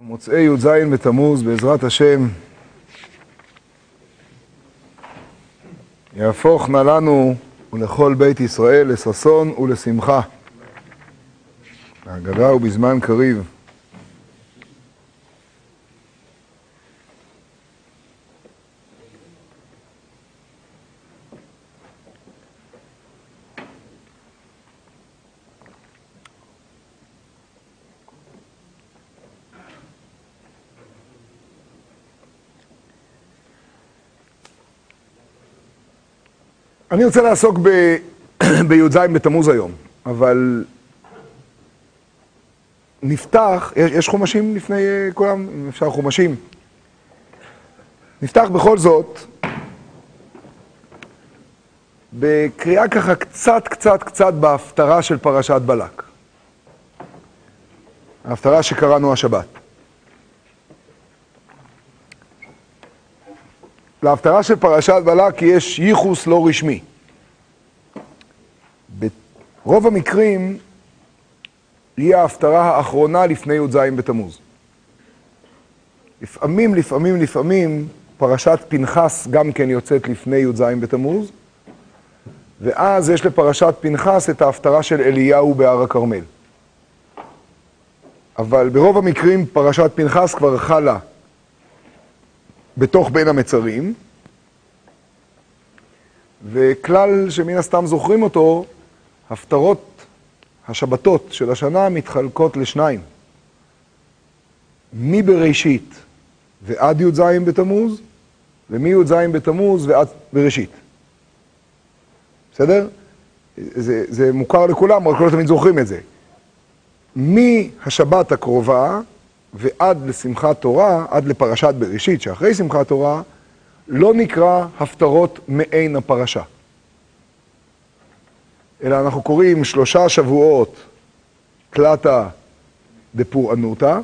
מוצאי י"ז בתמוז, בעזרת השם, יהפוך נא לנו ולכל בית ישראל לששון ולשמחה, בהגדה ובזמן קריב. אני רוצה לעסוק בי"ז בתמוז היום, אבל נפתח, יש חומשים לפני כולם, אם אפשר חומשים. נפתח בכל זאת בקריאה ככה קצת בהפטרה של פרשת בלק. ההפטרה שקראנו השבת. להפטרה של פרשת בלק יש ייחוס לא רשמי. ברוב המקרים היא ההפטרה האחרונה לפני י"ז בתמוז. לפעמים פרשת פנחס גם כן יוצאת לפני י"ז בתמוז, ואז יש לפרשת פנחס את ההפטרה של אליהו בהר הכרמל. אבל ברוב המקרים פרשת פנחס כבר חלה בתוך בין המצרים, וכלל שמן הסתם זוכרים אותו, הפטרות השבתות של השנה מתחלקות לשניים. מבראשית ועד י"ז בתמוז, ומי"ז בתמוז ועד בראשית. בסדר? זה מוכר לכולם, אבל לא תמיד זוכרים את זה. מהשבת הקרובה ועד לשמחת תורה, עד לפרשת בראשית, שאחרי שמחת תורה, לא נקרא הפטרות מעין הפרשה. אלא אנחנו קוראים 3 שבועות תלתא דפורענותא,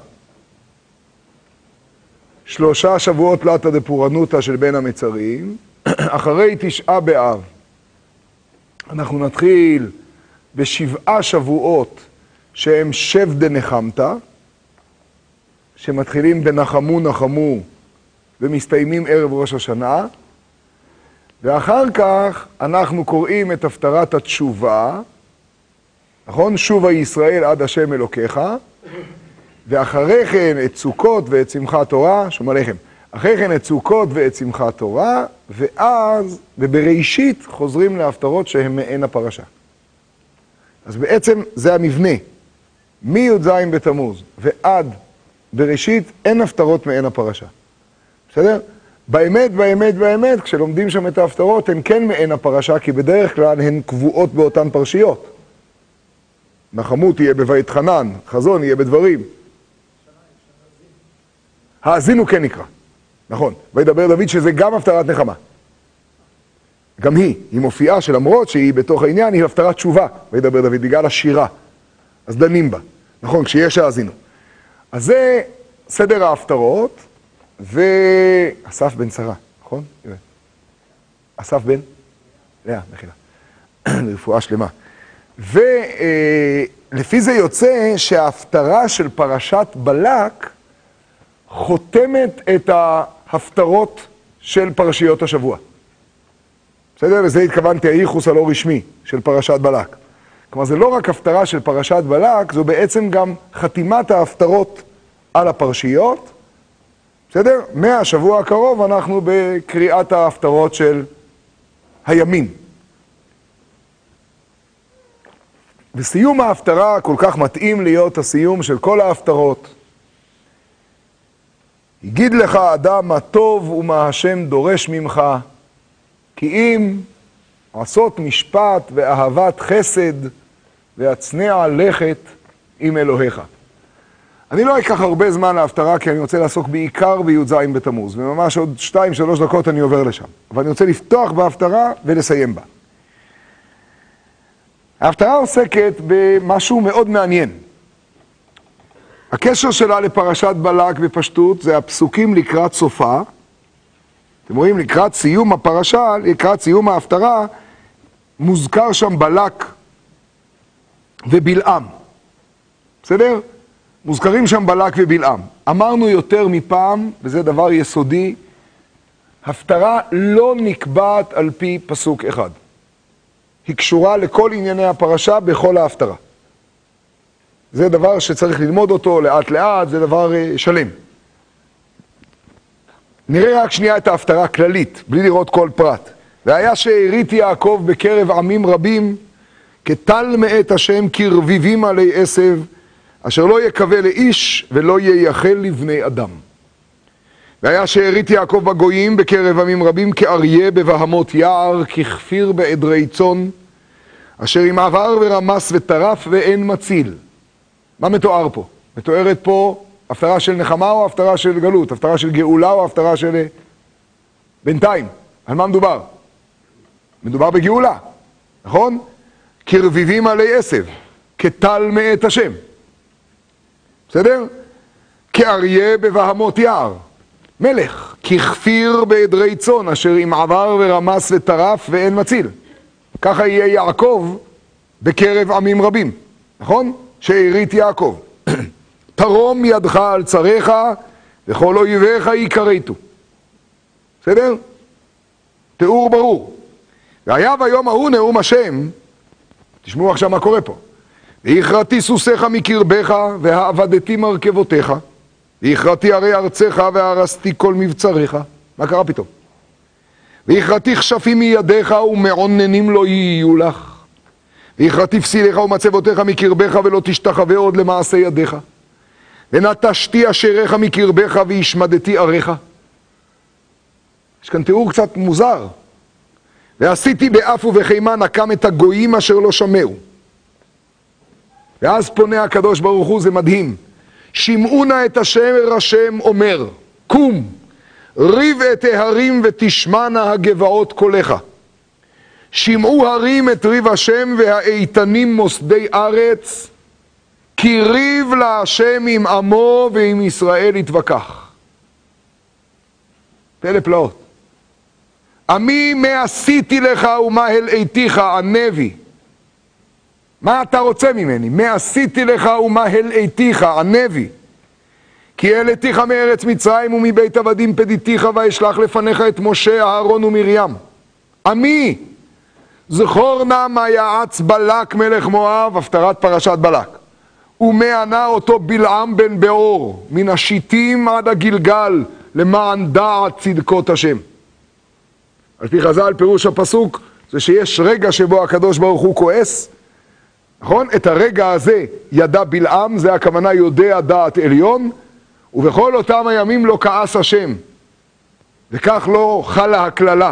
3 שבועות תלתא דפורענותא של בין המצרים, אחרי 9 באב. אנחנו נתחיל ב7 שבועות שהם שב דנחמתא, שמתחילים בנחמו נחמו ומסתיימים ערב ראש השנה, ואחר כך אנחנו קוראים את הפטרת התשובה, נכון? שובה ישראל עד השם אלוקיך, ואחרי כן את סוכות ואת שמחת תורה, שום עליכם, אחרי כן את סוכות ואת שמחת תורה, ואז בבראשית חוזרים להפטרות שהן מעין הפרשה. אז בעצם זה המבנה, מי"ז בתמוז ועד בראשית אין הפטרות מעין הפרשה. בסדר? באמת, כשלומדים שם את ההפטרות, הן כן מעין הפרשה, כי בדרך כלל הן קבועות באותן פרשיות. נחמו תהיה בבית חנן, חזון יהיה בדברים. האזינו כן נקרא, נכון. וידבר דוד שזה גם הפטרת נחמה. גם היא מופיעה שלמרות שהיא בתוך העניין, היא הפטרת תשובה, וידבר דוד, בגלל השירה. אז דנים בה, נכון, כשיש האזינו. אז זה סדר ההפטרות, ואסף בן שרה, נכון? אסף בן? לאה, מחילה. לרפואה שלמה. ולפי זה יוצא שההפטרה של פרשת בלק חותמת את ההפטרות של פרשיות השבוע. בסדר? לזה התכוונתי הייחוס הלא רשמי של פרשת בלק. כלומר, זה לא רק הפטרה של פרשת בלק, זו בעצם גם חתימת ההפטרות על הפרשיות. בסדר? מהשבוע הקרוב אנחנו בקריאת ההפטרות של הימים. וסיום ההפטרה כל כך מתאים להיות הסיום של כל ההפטרות. יגיד לך אדם מה טוב ומה השם דורש ממך, כי אם עשות משפט ואהבת חסד והצנע לכת עם אלוהיך. אני לא אקח הרבה זמן להפטרה, כי אני רוצה לעסוק בעיקר בי"ז בתמוז, וממש עוד 2-3 דקות אני עובר לשם. אבל אני רוצה לפתוח בהפטרה ולסיים בה. ההפטרה עוסקת במשהו מאוד מעניין. הקשר שלה לפרשת בלק בפשטות זה הפסוקים לקראת סופה. אתם רואים, לקראת סיום הפרשה, לקראת סיום ההפטרה, מוזכר שם בלק ובלעם. בסדר? מוזכרים שם בלק ובלעם. אמרנו יותר מפעם, וזה דבר יסודי, הפטרה לא נקבעת על פי פסוק אחד. היא קשורה לכל ענייני הפרשה בכל ההפטרה. זה דבר שצריך ללמוד אותו לאט לאט, זה דבר שלם. נראה רק שנייה את ההפטרה הכללית, בלי לראות כל פרט. והיה שארית יעקב בקרב עמים רבים, כטל מאת השם כרביבים עלי עשב, אשר לא יקווה לאיש ולא ייחל לבני אדם. והיה שארית יעקב בגויים בקרב עמים רבים, כאריה בבהמות יער, ככפיר בעדרי צאן, אשר אם עבר ורמס וטרף ואין מציל. מה מתואר פה? מתוארת פה הפטרה של נחמה או הפטרה של גלות? הפטרה של גאולה או הפטרה של... בינתיים, על מה מדובר? מדובר בגאולה, נכון? כרביבים עלי עשב, כטל מאת השם. בסדר? כאריה בבהמות יער, מלך, ככפיר בעדרי צאן, אשר אם עבר ורמס וטרף ואין מציל. ככה יהיה יעקב בקרב עמים רבים, נכון? שארית יעקב. תרום ידך על צריך, וכל אויביך יכרתו. בסדר? תיאור ברור. והיה ביום ההוא נאום השם, תשמעו עכשיו מה קורה פה. והכרתי סוסיך מקרבך, והעבדתי מרכבותיך, והכרתי ערי ארצך, והרסתי כל מבצריך. מה קרה פתאום? והכרתי כשפים מידיך, ומעוננים לא יהיו לך. והכרתי פסיליך ומצבותיך מקרבך, ולא תשתחווה עוד למעשה ידיך. ונטשתי אשריך מקרבך, והשמדתי עריך. יש כאן תיאור קצת מוזר. ועשיתי באף ובחימה נקם את הגויים אשר לא שמעו. ואז פונה הקדוש ברוך הוא, זה מדהים. שמעו נא את אשר השם אומר, קום, ריב את ההרים ותשמענה הגבעות קולך. שמעו הרים את ריב השם והאיתנים מוסדי ארץ, כי ריב להשם עם עמו ועם ישראל יתווכח. פלא פלאות. עמי מה עשיתי לך ומה הלאיתיך ענבי. מה אתה רוצה ממני? מה עשיתי לך ומה הלאיתיך ענבי. כי העליתיך מארץ מצרים ומבית עבדים פדיתיך, ואשלח לפניך את משה, אהרון ומרים. עמי, זכור נא מה יעץ בלק מלך מואב, הפטרת פרשת בלק. ומענה אותו בלעם בן בעור, מן השיטים עד הגלגל, למען דעת צדקות השם. על פי חז"ל, פירוש הפסוק, זה שיש רגע שבו הקדוש ברוך הוא כועס, נכון? את הרגע הזה ידע בלעם, זה הכוונה יודע דעת עליון, ובכל אותם הימים לא כעס השם, וכך לא חלה הכללה.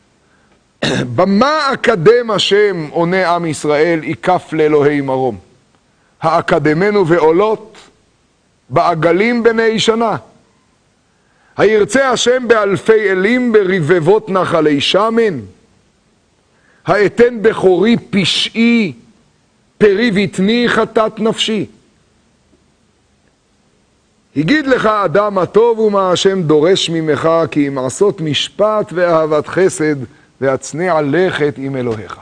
במה אקדם השם עונה עם ישראל, יקף לאלוהי מרום. האקדמנו ועולות, בעגלים בני שנה. הירצה השם באלפי אלים, ברבבות נחלי שמן. האתן בכורי פשעי, פרי ויתני חטאת נפשי. הגיד לך אדם הטוב ומה השם דורש ממך, כי אם עשות משפט ואהבת חסד, והצנע לכת עם אלוהיך.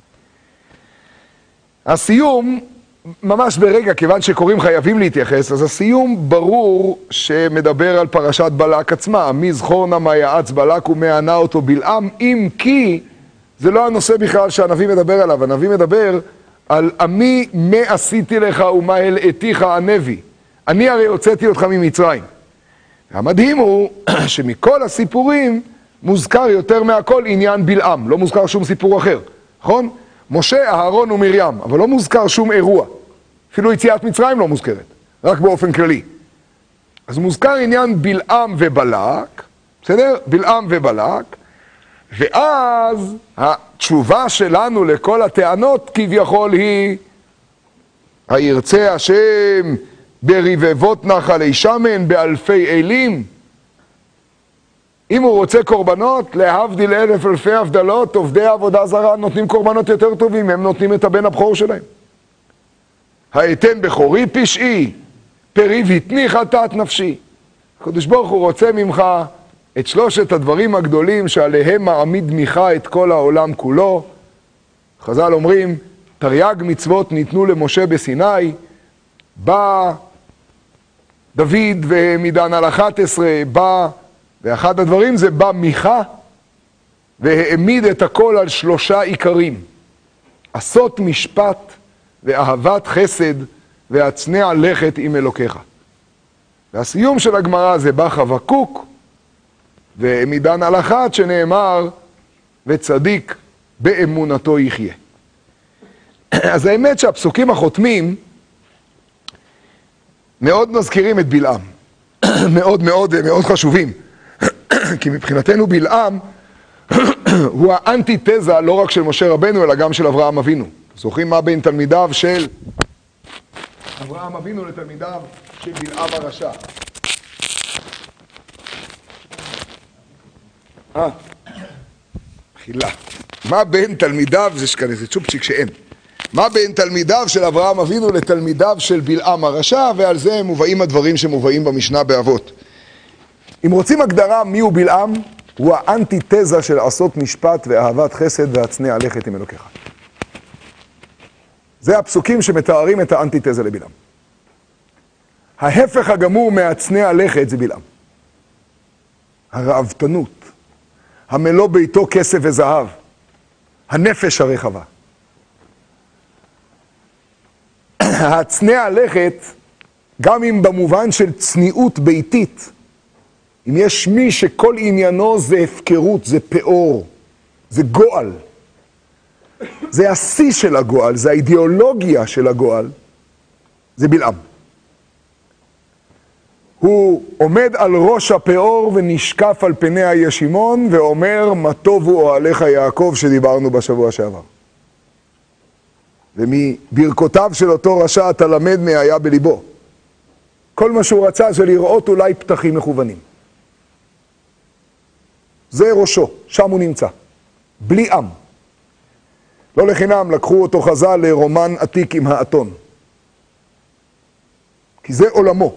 הסיום, ממש ברגע, כיוון שקוראים חייבים להתייחס, אז הסיום ברור שמדבר על פרשת בלק עצמה. מי זכור נא מה יעץ בלק ומענה אותו בלעם, אם כי זה לא הנושא בכלל שהנביא מדבר עליו. הנביא מדבר על עמי מה עשיתי לך ומה הלאיתיך ענבי. אני הרי הוצאתי אותך ממצרים. המדהים הוא שמכל הסיפורים מוזכר יותר מהכל עניין בלעם, לא מוזכר שום סיפור אחר, נכון? משה, אהרון ומרים, אבל לא מוזכר שום אירוע. אפילו יציאת מצרים לא מוזכרת, רק באופן כללי. אז מוזכר עניין בלעם ובלק, בסדר? בלעם ובלק, ואז התשובה שלנו לכל הטענות כביכול היא, הירצה השם ברבבות נחלי שמן, באלפי אלים. אם הוא רוצה קורבנות, להבדיל אלף אלפי הבדלות, עובדי עבודה זרה נותנים קורבנות יותר טובים, הם נותנים את הבן הבכור שלהם. האתן בכורי פשעי, פרי ויתני חטאת נפשי. הקדוש ברוך הוא רוצה ממך את שלושת הדברים הגדולים שעליהם מעמיד מיכה את כל העולם כולו. חז"ל אומרים, תרי"ג מצוות ניתנו למשה בסיני, בא דוד ומדן על 11 בא, ואחד הדברים זה בא מיכה, והעמיד את הכל על 3 עיקרים. עשות משפט ואהבת חסד והצנע לכת עם אלוקיך. והסיום של הגמרא זה בא חבקוק, ומדן על 1 שנאמר, וצדיק באמונתו יחיה. אז האמת שהפסוקים החותמים מאוד מזכירים את בלעם. מאוד מאוד מאוד חשובים. כי מבחינתנו בלעם הוא האנטיתזה לא רק של משה רבנו, אלא גם של אברהם אבינו. זוכרים מה בין תלמידיו של אברהם אבינו לתלמידיו של בלעם הרשע? חילה. מה בין תלמידיו, זה שכאן איזה צ'ופצ'יק שאין. מה בין תלמידיו של אברהם אבינו לתלמידיו של בלעם הרשע, ועל זה מובאים הדברים שמובאים במשנה באבות. אם רוצים הגדרה מיהו בלעם, הוא האנטיתזה של עשות משפט ואהבת חסד והצנע לכת עם אלוקיך. זה הפסוקים שמתארים את האנטיתזה לבלעם. ההפך הגמור מהצנע לכת זה בלעם. הרעבתנות, המלוא ביתו כסף וזהב, הנפש הרחבה. הצנע לכת, גם אם במובן של צניעות ביתית, אם יש מי שכל עניינו זה הפקרות, זה פאור, זה גועל, זה השיא של הגועל, זה האידיאולוגיה של הגועל, זה בלעם. הוא עומד על ראש הפאור ונשקף על פני הישימון ואומר, מה טובו אוהליך יעקב, שדיברנו בשבוע שעבר. ומברכותיו של אותו רשע תלמד מה היה בליבו. כל מה שהוא רצה זה לראות אולי פתחים מכוונים. זה ראשו, שם הוא נמצא. בלי עם. לא לחינם לקחו אותו חז"ל לרומן עתיק עם האתון. כי זה עולמו.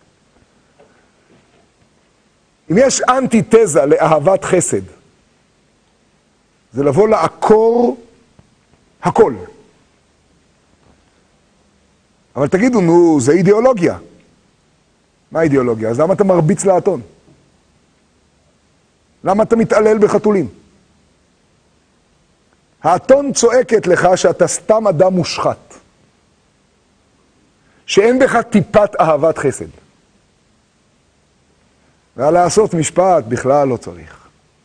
אם יש אנטיתזה לאהבת חסד, זה לבוא לעקור הכל. אבל תגידו, נו, זה אידיאולוגיה. מה אידיאולוגיה? אז למה אתה מרביץ לאתון? למה אתה מתעלל בחתולים? האתון צועקת לך שאתה סתם אדם מושחת. שאין בך טיפת אהבת חסד. ולעשות משפט בכלל לא צריך.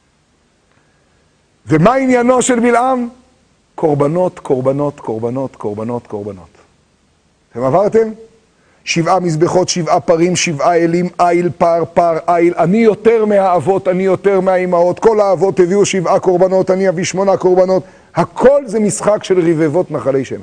ומה עניינו של בלעם? קורבנות, קורבנות, קורבנות, קורבנות, קורבנות. אתם עברתם? 7 מזבחות, 7 פרים, 7 אלים, איל, פר, פר, איל. אני יותר מהאבות, אני יותר מהאימהות. כל האבות הביאו 7 קורבנות, אני אביא 8 קורבנות. הכל זה משחק של רבבות נחלי שמן.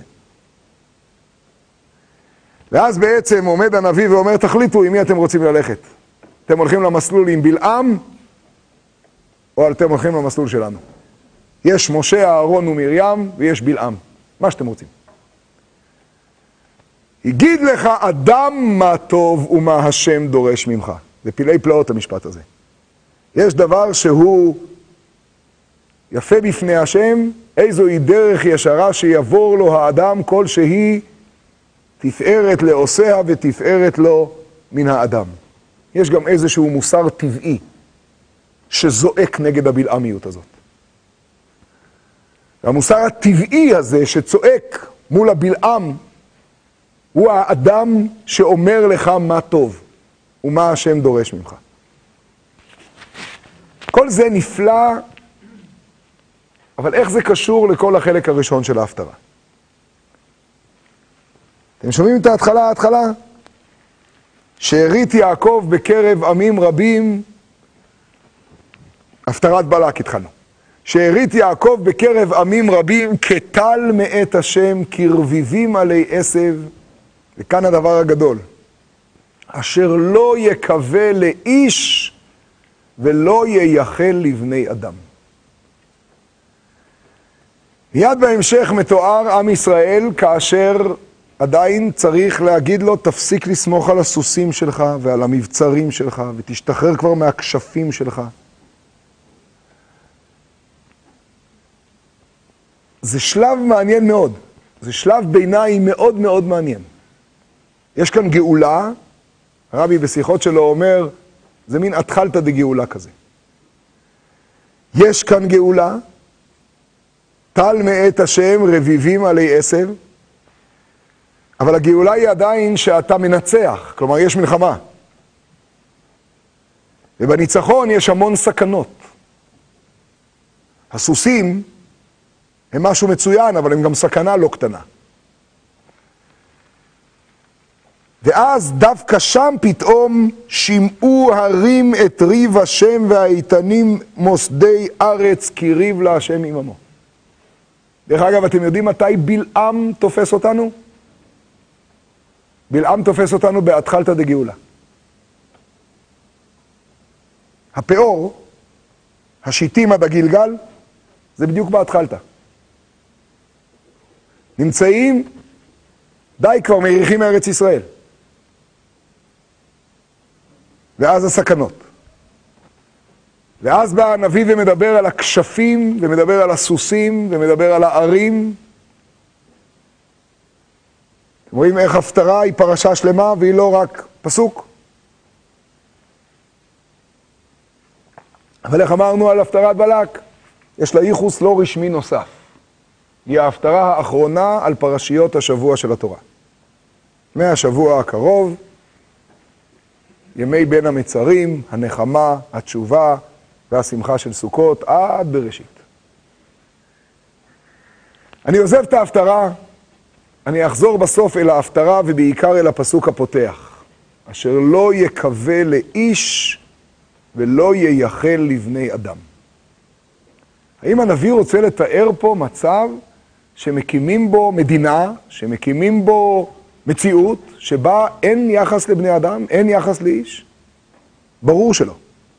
ואז בעצם עומד הנביא ואומר, תחליטו עם מי אתם רוצים ללכת. אתם הולכים למסלול עם בלעם, או אתם הולכים למסלול שלנו. יש משה, אהרון ומרים, ויש בלעם. מה שאתם רוצים. יגיד לך אדם מה טוב ומה השם דורש ממך. זה פלאי פלאות המשפט הזה. יש דבר שהוא יפה בפני השם, איזוהי דרך ישרה שיבור לו האדם כל שהיא תפארת לעושיה ותפארת לו מן האדם. יש גם איזשהו מוסר טבעי שזועק נגד הבלעמיות הזאת. והמוסר הטבעי הזה שצועק מול הבלעם הוא האדם שאומר לך מה טוב ומה השם דורש ממך. כל זה נפלא, אבל איך זה קשור לכל החלק הראשון של ההפטרה? אתם שומעים את ההתחלה? שארית יעקב בקרב עמים רבים, הפטרת בלק התחלנו. שארית יעקב בקרב עמים רבים כטל מאת השם כרביבים עלי עשב, וכאן הדבר הגדול, אשר לא יקווה לאיש ולא ייחל לבני אדם. מיד בהמשך מתואר עם ישראל כאשר עדיין צריך להגיד לו, תפסיק לסמוך על הסוסים שלך ועל המבצרים שלך, ותשתחרר כבר מהכשפים שלך. זה שלב מעניין מאוד. זה שלב ביניים מאוד מאוד מעניין. יש כאן גאולה, הרבי בשיחות שלו אומר, זה מין התחלתא דגאולה כזה. יש כאן גאולה, טל מאת השם רביבים עלי עשב, אבל הגאולה היא עדיין שאתה מנצח, כלומר יש מלחמה. ובניצחון יש המון סכנות. הסוסים הם משהו מצוין, אבל הם גם סכנה לא קטנה. ואז דווקא שם פתאום שמעו הרים את ריב השם והאיתנים מוסדי ארץ כי ריב לה השם עממו. דרך אגב, אתם יודעים מתי בלעם תופס אותנו? בלעם תופס אותנו בהתחלתא דגאולה. הפאור, השיטים עד הגלגל, זה בדיוק בהתחלתא. נמצאים, די כבר מריחים מארץ ישראל. ואז הסכנות. ואז בא הנביא ומדבר על הכשפים, ומדבר על הסוסים, ומדבר על הערים. אתם רואים איך הפטרה היא פרשה שלמה, והיא לא רק פסוק. אבל איך אמרנו על הפטרת בלק? יש לה ייחוס לא רשמי נוסף. היא ההפטרה האחרונה על פרשיות השבוע של התורה. מהשבוע הקרוב, ימי בין המצרים, הנחמה, התשובה והשמחה של סוכות עד בראשית. אני עוזב את ההפטרה, אני אחזור בסוף אל ההפטרה ובעיקר אל הפסוק הפותח, אשר לא יקווה לאיש ולא ייחל לבני אדם. האם הנביא רוצה לתאר פה מצב שמקימים בו מדינה, שמקימים בו מציאות שבה אין יחס לבני אדם, אין יחס לאיש? ברור שלא.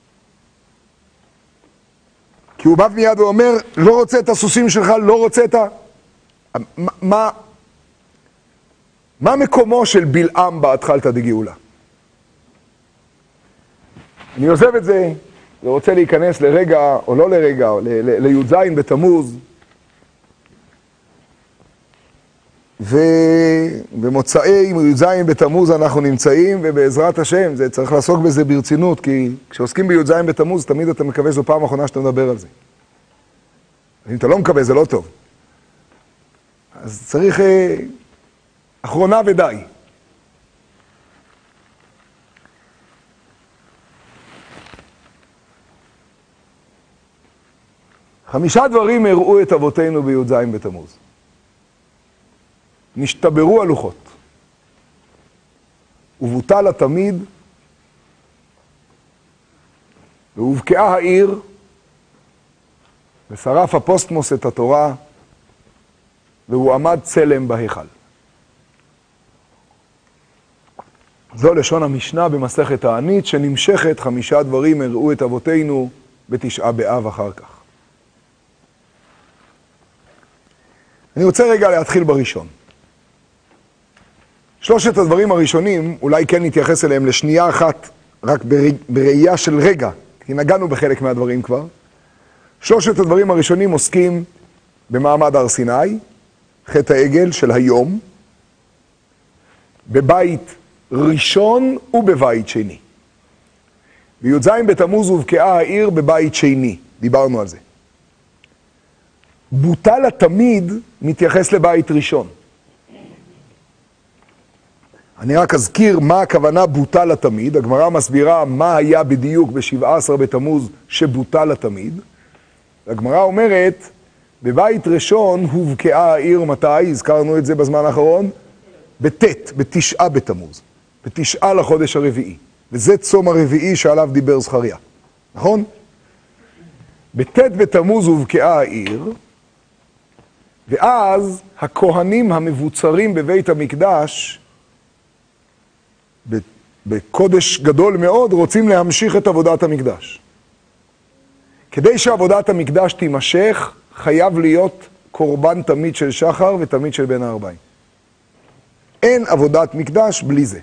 כי הוא בא מיד ואומר, לא רוצה את הסוסים שלך, לא רוצה את ה... מה מקומו של בלעם בהתחלתא דגאולה? אני עוזב את זה, ורוצה להיכנס לרגע, או לא לרגע, לי"ז בתמוז, ובמוצאי י"ז בתמוז אנחנו נמצאים, ובעזרת השם, זה צריך לעסוק בזה ברצינות, כי כשעוסקים בי"ז בתמוז, תמיד אתה מקווה שזו פעם האחרונה שאתה מדבר על זה. אם אתה לא מקווה, זה לא טוב. אז צריך אחרונה ודי. חמישה דברים הראו את אבותינו בי"ז בתמוז. נשתברו הלוחות, ובוטל התמיד, והובקעה העיר, ושרף הפוסטמוס את התורה, והוא עמד צלם בהיכל. זו לשון המשנה במסכת תענית, שנמשכת חמישה דברים הראו את אבותינו בתשעה באב אחר כך. אני רוצה רגע להתחיל בראשון. שלושת הדברים הראשונים, אולי כן נתייחס אליהם לשנייה אחת, רק בראייה של רגע, כי נגענו בחלק מהדברים כבר. שלושת הדברים הראשונים עוסקים במעמד הר סיני, חטא העגל של היום, בבית ראשון ובבית שני. בי"ז בתמוז הובקעה העיר בבית שני, דיברנו על זה. בוטל התמיד מתייחס לבית ראשון. אני רק אזכיר מה הכוונה בוטל התמיד. הגמרא מסבירה מה היה בדיוק ב-17 בתמוז שבוטל התמיד. הגמרא אומרת, בבית ראשון הובקעה העיר מתי? הזכרנו את זה בזמן האחרון? בתשעה בתמוז. בתשעה לחודש הרביעי. וזה צום הרביעי שעליו דיבר זכריה. נכון? בתמוז הובקעה העיר, ואז הכהנים המבוצרים בבית המקדש, בקודש גדול מאוד, רוצים להמשיך את עבודת המקדש. כדי שעבודת המקדש תימשך, חייב להיות קורבן תמיד של שחר ותמיד של בין הערביים. אין עבודת מקדש בלי זה.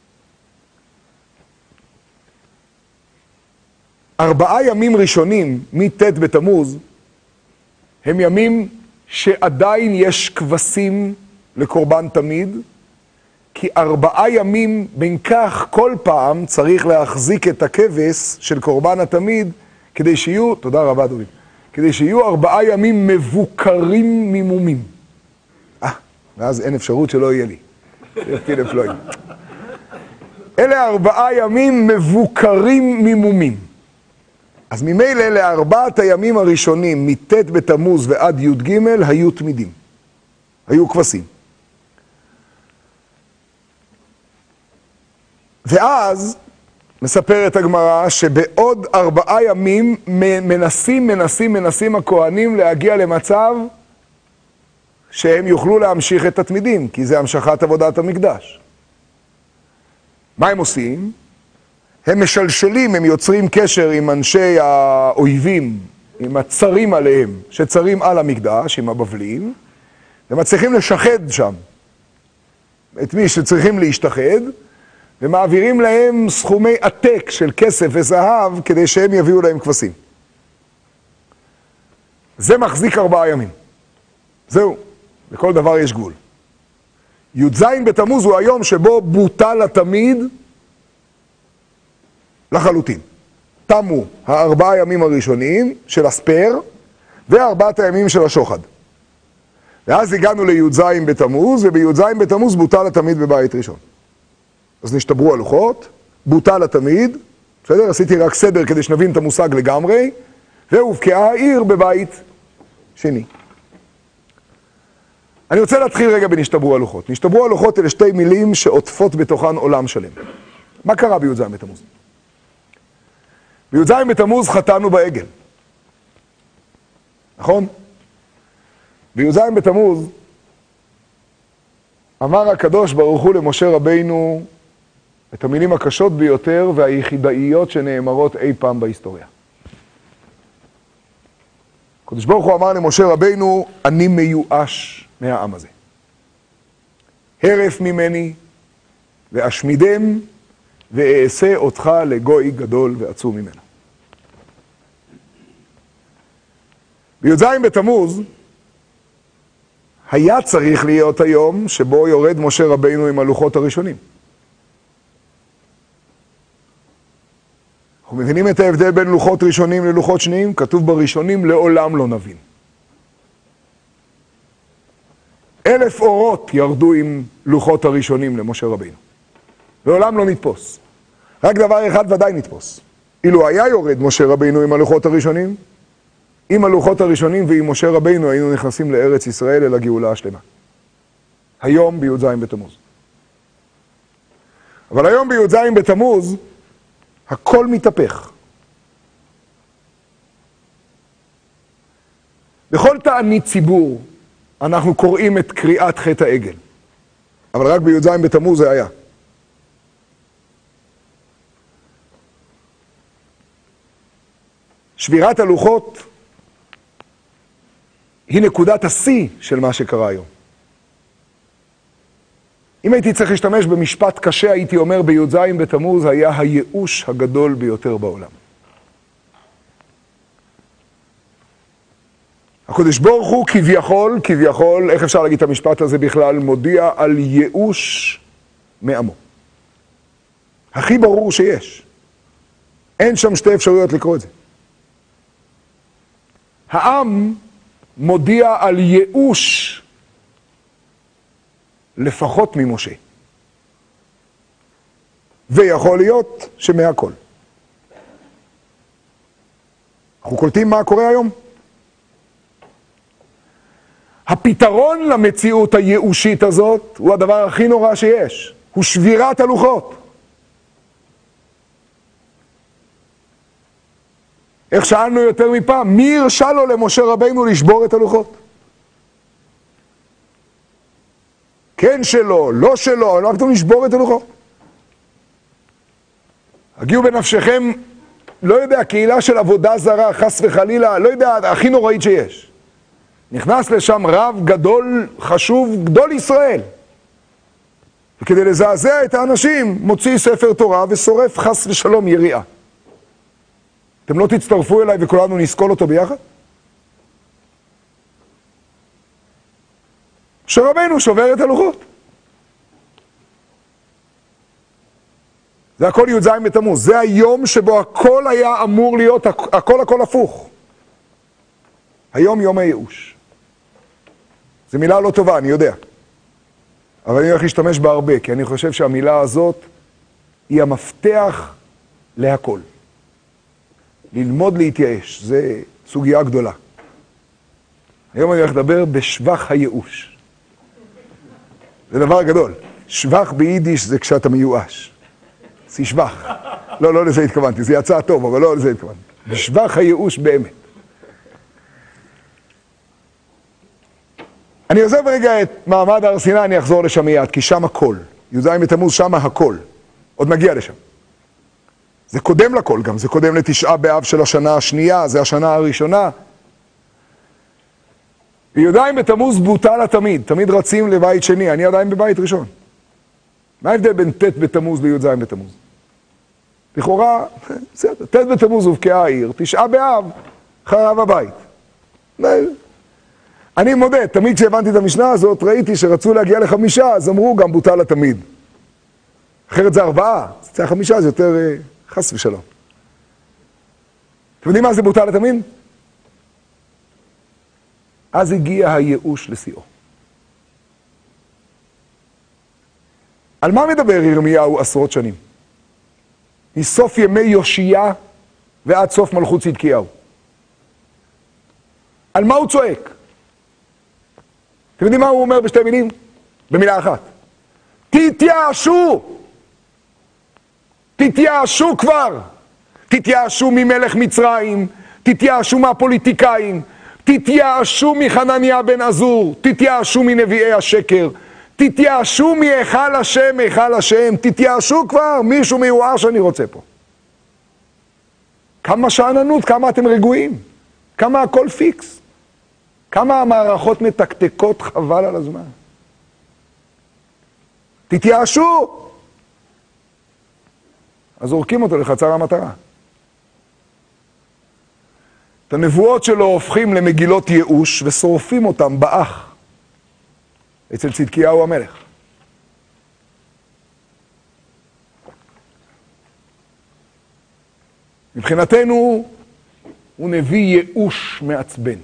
4 ימים ראשונים, מט' בתמוז, הם ימים שעדיין יש כבשים לקורבן תמיד, כי 4 ימים בין כך כל פעם צריך להחזיק את הכבש של קורבן התמיד, כדי שיהיו, תודה רבה דוד, כדי שיהיו 4 ימים מבוקרים ממומים. ואז אין אפשרות שלא יהיה לי. יפתי לפלוי. אלה 4 ימים מבוקרים ממומים. אז ממילא ל4 הימים הראשונים, מט' בתמוז ועד י"ג, היו תמידים. היו כבשים. ואז מספרת הגמרא שבעוד 4 ימים מנסים הכהנים להגיע למצב שהם יוכלו להמשיך את התמידים, כי זה המשכת עבודת המקדש. מה הם עושים? הם משלשלים, הם יוצרים קשר עם אנשי האויבים, עם הצרים עליהם, שצרים על המקדש, עם הבבלים, ומצליחים לשחד שם את מי שצריכים להשתחד, ומעבירים להם סכומי עתק של כסף וזהב, כדי שהם יביאו להם כבשים. זה מחזיק 4 ימים. זהו, לכל דבר יש גבול. י"ז בתמוז הוא היום שבו בוטל התמיד לחלוטין. תמו 4 ימים הראשונים של הספר, ו4 הימים של השוחד. ואז הגענו לי"ז בתמוז, ובי"ז בתמוז בוטל התמיד בבית ראשון. אז נשתברו הלוחות, בוטל התמיד, בסדר? עשיתי רק סדר כדי שנבין את המושג לגמרי, והובקעה העיר בבית שני. אני רוצה להתחיל רגע בנשתברו הלוחות. נשתברו הלוחות אלה 2 מילים שעוטפות בתוכן עולם שלם. מה קרה בי"ז בתמוז? בי"ז בתמוז חטאנו בעגל. נכון? בי"ז בתמוז אמר הקדוש ברוך הוא למשה רבינו את המילים הקשות ביותר והיחידאיות שנאמרות אי פעם בהיסטוריה. הקדוש ברוך הוא אמר למשה רבינו, אני מיואש מהעם הזה. הרף ממני ואשמידם ואעשה אותך לגוי גדול ועצום ממנו. בי"ז בתמוז היה צריך להיות היום שבו יורד משה רבינו עם הלוחות הראשונים. אנחנו מבינים את ההבדל בין לוחות ראשונים ללוחות שניים? כתוב בראשונים לעולם לא נבין. 1000 אורות ירדו עם לוחות הראשונים למשה רבינו. לעולם לא נתפוס. רק דבר אחד ודאי נתפוס. אילו היה יורד משה רבינו עם הלוחות הראשונים, עם הלוחות הראשונים ועם משה רבינו היינו נכנסים לארץ ישראל אל הגאולה השלמה. היום בי"ז בתמוז. אבל היום בי"ז בתמוז הכל מתהפך. בכל תענית ציבור אנחנו קוראים את קריאת חטא העגל. אבל רק בי"ז בתמוז זה היה. שבירת הלוחות היא נקודת השיא של מה שקרה היום. אם הייתי צריך להשתמש במשפט קשה, הייתי אומר בי"ז בתמוז היה הייאוש הגדול ביותר בעולם. הקדוש ברוך הוא כביכול, איך אפשר להגיד את המשפט הזה בכלל, מודיע על ייאוש מעמו. הכי ברור שיש. אין שם 2 אפשרויות לקרוא את זה. העם מודיע על ייאוש לפחות ממשה. ויכול להיות שמהכל. אנחנו קולטים מה קורה היום? הפתרון למציאות הייאושית הזאת הוא הדבר הכי נורא שיש. הוא שבירת הלוחות. איך שאלנו יותר מפעם, מי הרשה לו למשה רבינו לשבור את הלוחות? כן שלו, לא שלו, לא כתוב לשבור את הלוחות. הגיעו בנפשכם, לא יודע, קהילה של עבודה זרה, חס וחלילה, לא יודע, הכי נוראית שיש. נכנס לשם רב גדול, חשוב, גדול ישראל. וכדי לזעזע את האנשים, מוציא ספר תורה ושורף חס ושלום יריעה. אתם לא תצטרפו אליי וכולנו נסקול אותו ביחד? שרבנו שובר את הלוחות. זה הכל י"ז בתמוז. זה היום שבו הכל היה אמור להיות, הכל הפוך. היום יום הייאוש. זו מילה לא טובה, אני יודע. אבל אני הולך להשתמש בה הרבה, כי אני חושב שהמילה הזאת היא המפתח להכל. ללמוד להתייאש, זה סוגיה גדולה. היום אני הולך לדבר בשבח הייאוש. זה דבר גדול. שבח ביידיש זה כשאתה מיואש. זה שבח. לא לזה התכוונתי, זה יצא טוב, אבל לא לזה התכוונתי. בשבח הייאוש באמת. אני עוזב רגע את מעמד הר סיני, אני אחזור לשם מיד, כי שם הכל. י"ז בתמוז, שם הכל. עוד נגיע לשם. זה קודם לכל גם, זה קודם לתשעה באב של השנה השנייה, זה השנה הראשונה. י"ז בתמוז בוטל התמיד, תמיד רצים לבית שני, אני עדיין בבית ראשון. מה ההבדל בין ט' בתמוז לי"ז בתמוז? לכאורה, בסדר, ט' בתמוז הובקעה העיר, תשעה באב חרב הבית. אני מודה, תמיד כשהבנתי את המשנה הזאת, ראיתי שרצו להגיע ל5, אז אמרו גם בוטל התמיד. אחרת זה 4, זה 5, זה יותר חס ושלום. אתם יודעים מה זה בוטל התמיד? אז הגיע הייאוש לשיאו. על מה מדבר ירמיהו עשרות שנים? מסוף ימי יושיה ועד סוף מלכות צדקיהו. על מה הוא צועק? אתם יודעים מה הוא אומר בשתי מילים? במילה אחת. תתייאשו! תתייאשו כבר! תתייאשו ממלך מצרים, תתייאשו מהפוליטיקאים, תתייאשו מחנניה בן עזור, תתייאשו מנביאי השקר, תתייאשו מהיכל השם, היכל השם, תתייאשו כבר, מישהו מיואש אני רוצה פה. כמה שאננות, כמה אתם רגועים, כמה הכל פיקס, כמה המערכות מתקתקות חבל על הזמן. תתייאשו! אז זורקים אותו לחצר המטרה. את הנבואות שלו הופכים למגילות ייאוש ושורפים אותם באח אצל צדקיהו המלך. מבחינתנו הוא נביא ייאוש מעצבן.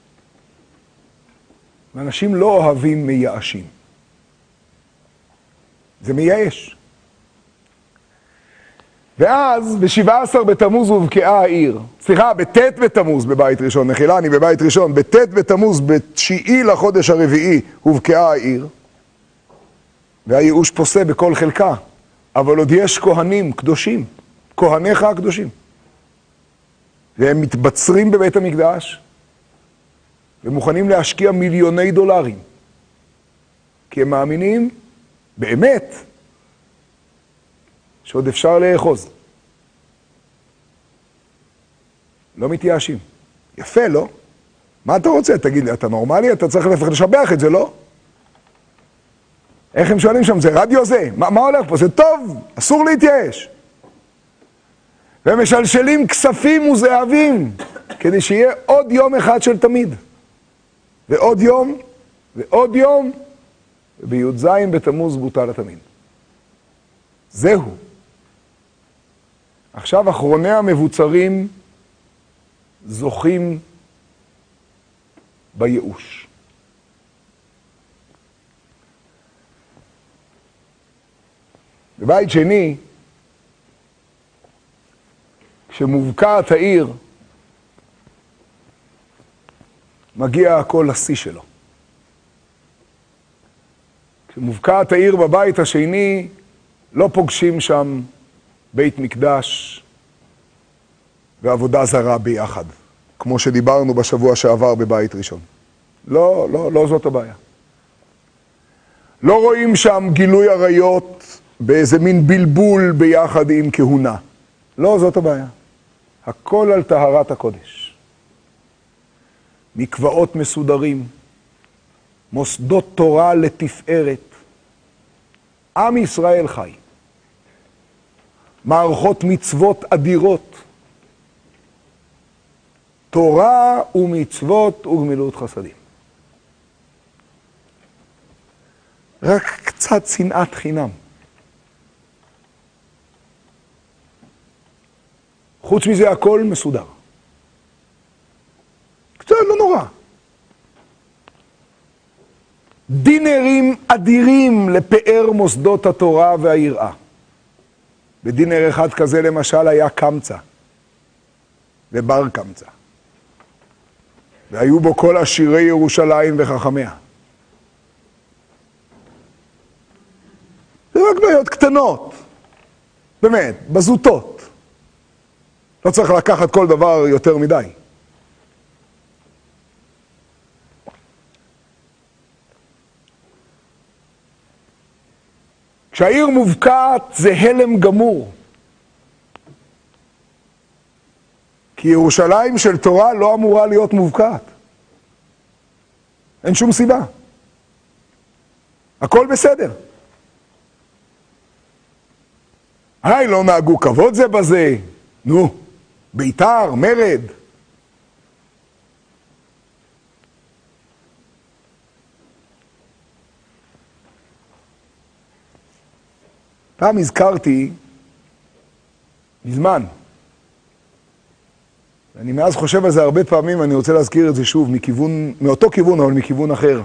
ואנשים לא אוהבים מייאשים. זה מייאש. ואז ב-17 בתמוז הובקעה העיר. סליחה, בט' בתמוז בבית ראשון, מחילה, אני בבית ראשון, בט' בתמוז, ב9 לחודש הרביעי הובקעה העיר. והייאוש פוסה בכל חלקה. אבל עוד יש כהנים קדושים, כהניך הקדושים. והם מתבצרים בבית המקדש, ומוכנים להשקיע מיליוני דולרים. כי הם מאמינים, באמת, שעוד אפשר לאחוז. לא מתייאשים. יפה, לא? מה אתה רוצה? תגיד לי, אתה נורמלי? אתה צריך לשבח את זה, לא? איך הם שואלים שם? זה רדיו זה? מה הולך פה? זה טוב, אסור להתייאש. והם משלשלים כספים וזהבים, כדי שיהיה עוד יום אחד של תמיד. ועוד יום, ועוד יום, ובי"ז בתמוז בוטל התמיד. זהו. עכשיו אחרוני המבוצרים זוכים בייאוש. בבית שני, כשמובקעת העיר, מגיע הכל לשיא שלו. כשמובקעת העיר בבית השני, לא פוגשים שם בית מקדש ועבודה זרה ביחד, כמו שדיברנו בשבוע שעבר בבית ראשון. לא זאת הבעיה. לא רואים שם גילוי עריות באיזה מין בלבול ביחד עם כהונה. לא זאת הבעיה. הכל על טהרת הקודש. מקוואות מסודרים, מוסדות תורה לתפארת, עם ישראל חי. מערכות מצוות אדירות, תורה ומצוות וגמילות חסדים. רק קצת שנאת חינם. חוץ מזה הכל מסודר. קצת לא נורא. דינרים אדירים לפאר מוסדות התורה והיראה. בדינר אחד כזה למשל היה קמצא ובר קמצא. והיו בו כל עשירי ירושלים וחכמיה. זה רק בעיות קטנות, באמת, בזוטות. לא צריך לקחת כל דבר יותר מדי. כשהעיר מובקעת זה הלם גמור. כי ירושלים של תורה לא אמורה להיות מובקעת. אין שום סיבה. הכל בסדר. היי, לא נהגו כבוד זה בזה. נו, ביתר, מרד. פעם הזכרתי, מזמן, אני מאז חושב על זה הרבה פעמים, אני רוצה להזכיר את זה שוב, מאותו כיוון, אבל מכיוון אחר.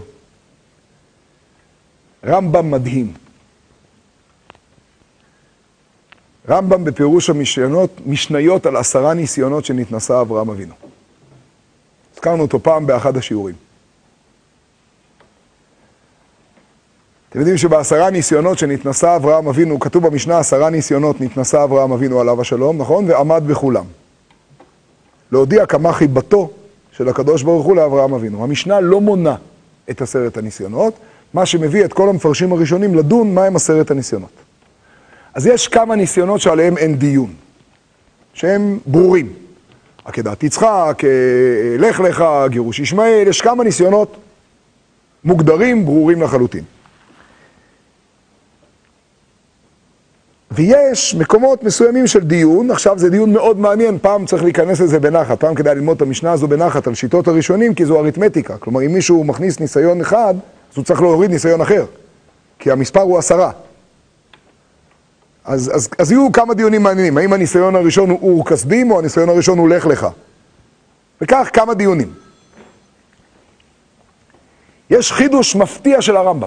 רמב"ם מדהים. רמב"ם בפירוש המשניות על 10 ניסיונות שנתנסה אברהם אבינו. הזכרנו אותו פעם באחד השיעורים. אתם יודעים שב10 ניסיונות שנתנסה אברהם אבינו, כתוב במשנה 10 ניסיונות נתנסה אברהם אבינו עליו השלום, נכון? ועמד בכולם. להודיע כמה חיבתו של הקדוש ברוך הוא לאברהם אבינו. המשנה לא מונה את 10 הניסיונות, מה שמביא את כל המפרשים הראשונים לדון מהם 10 הניסיונות. אז יש כמה ניסיונות שעליהם אין דיון, שהם ברורים. עקדת יצחק, לך לך, גירוש ישמעאל, יש כמה ניסיונות מוגדרים, ברורים לחלוטין. ויש מקומות מסוימים של דיון, עכשיו זה דיון מאוד מעניין, פעם צריך להיכנס לזה בנחת, פעם כדאי ללמוד את המשנה הזו בנחת על שיטות הראשונים, כי זו אריתמטיקה. כלומר, אם מישהו מכניס ניסיון אחד, אז הוא צריך להוריד ניסיון אחר, כי המספר הוא 10. אז יהיו כמה דיונים מעניינים, האם הניסיון הראשון הוא אור כסדים, או הניסיון הראשון הוא לך לך. וכך כמה דיונים. יש חידוש מפתיע של הרמב"ם.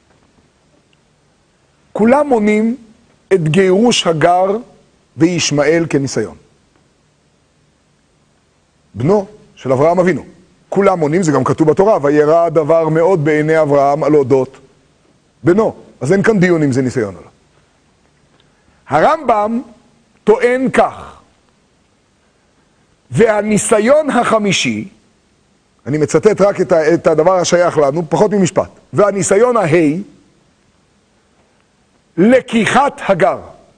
כולם מונים את גירוש הגר וישמעאל כניסיון. בנו של אברהם אבינו. כולם מונים, זה גם כתוב בתורה, וירא דבר מאוד בעיני אברהם על אודות בנו. אז אין כאן דיון אם זה ניסיון או לא. הרמב"ם טוען כך, והניסיון החמישי, אני מצטט רק את הדבר השייך לנו, פחות ממשפט, והניסיון ההי, לקיחת הגר.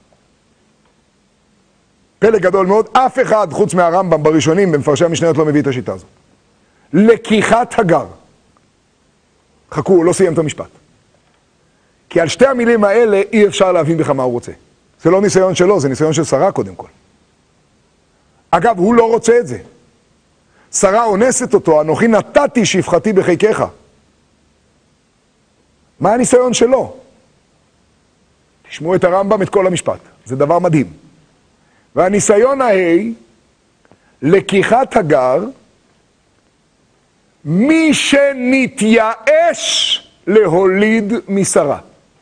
פלא גדול מאוד, אף אחד חוץ מהרמב"ם בראשונים, במפרשי המשניות לא מביא את השיטה הזאת. לקיחת הגר. חכו, הוא לא סיים את המשפט. כי על שתי המילים האלה אי אפשר להבין בכלל מה הוא רוצה. זה לא ניסיון שלו, זה ניסיון של שרה קודם כל. אגב, הוא לא רוצה את זה. שרה אונסת אותו, אנוכי נתתי שפחתי בחיקך. מה הניסיון שלו? תשמעו את הרמב"ם, את כל המשפט. זה דבר מדהים. והניסיון ההי, לקיחת הגר, מי שנתייאש להוליד משרה.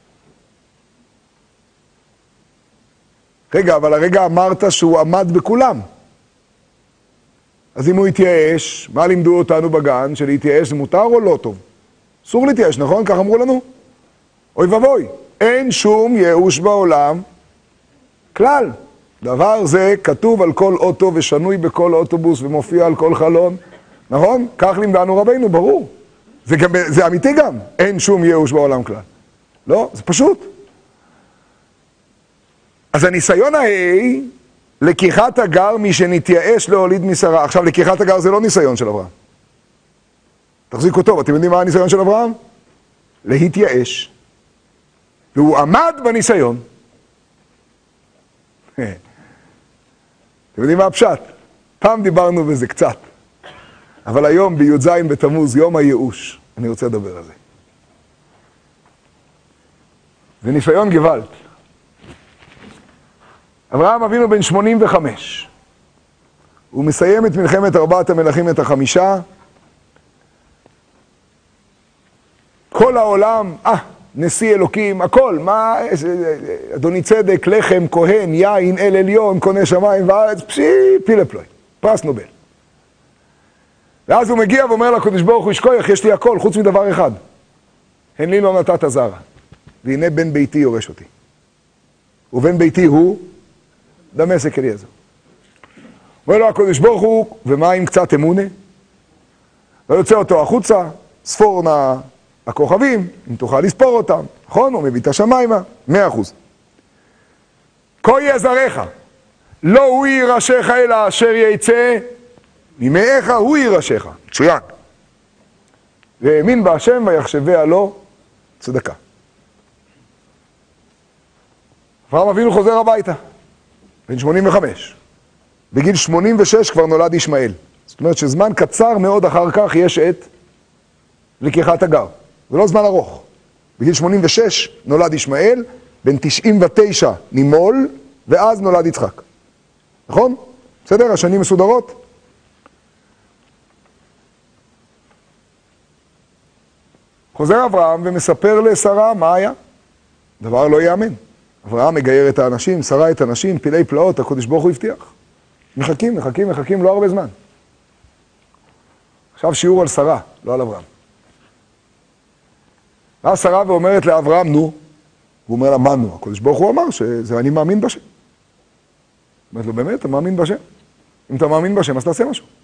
רגע, אבל הרגע אמרת שהוא עמד בכולם. אז אם הוא התייאש, מה לימדו אותנו בגן? שלהתייאש זה מותר או לא טוב? אסור להתייאש, נכון? כך אמרו לנו. אוי ובוי, אין שום ייאוש בעולם כלל. דבר זה כתוב על כל אוטו ושנוי בכל אוטובוס ומופיע על כל חלון. נכון? כך לימדנו רבינו, ברור. זה אמיתי גם. אין שום ייאוש בעולם כלל. לא, זה פשוט. אז הניסיון ההי, לקיחת הגר מי שנתייאש להוליד משרה. עכשיו, לקיחת הגר זה לא ניסיון של אברהם. תחזיקו טוב, אתם יודעים מה הניסיון של אברהם? להתייאש. והוא עמד בניסיון. אתם יודעים מה הפשט? פעם דיברנו בזה קצת. אבל היום, בי"ז בתמוז, יום הייאוש, אני רוצה לדבר על זה. זה ניסיון גוואלד. אברהם אבינו בן 85. הוא מסיים את מלחמת ארבעת המלכים את החמישה. כל העולם, נשיא אלוקים, הכל, מה, אדוני צדק, לחם, כהן, יין, אל עליון, קונה שמיים וארץ, פילפלוי, פרס נובל. ואז הוא מגיע ואומר לקדוש ברוך הוא, ישכוח, יש לי הכל, חוץ מדבר אחד. הן לי לא נתת זרע, והנה בן ביתי יורש אותי. ובן ביתי הוא דמשק אליעזר. אומר לו הקדוש ברוך הוא, ומה עם קצת אמונה? ויוצא אותו החוצה, ספור נא הכוכבים, אם תוכל לספור אותם, נכון? הוא מביא את השמיימה, 100%. כה יהיה זרעך, לא הוא יירשך אלא אשר יצא ממאיך, הוא יירשך. מצוין. והאמין בהשם ויחשביה לו צדקה. אברהם אבינו חוזר הביתה, בן 85. בגיל 86 כבר נולד ישמעאל. זאת אומרת שזמן קצר מאוד אחר כך יש את לקיחת הגר. זה לא זמן ארוך. בגיל 86 נולד ישמעאל, בן 99 נימול, ואז נולד יצחק. נכון? בסדר? השנים מסודרות? חוזר אברהם ומספר לשרה מה היה. דבר לא יאמן. אברהם מגייר את האנשים, שרה את האנשים, פילי פלאות, הקדוש ברוך הוא הבטיח. מחכים, לא הרבה זמן. עכשיו שיעור על שרה, לא על אברהם. ואז שרה ואומרת לאברהם, נו, הוא אומר לה, מה נו? הקדוש ברוך הוא אמר שזה אני מאמין בשם. אומרת לו, באמת, אתה מאמין בשם? אם אתה מאמין בשם, אז תעשה משהו.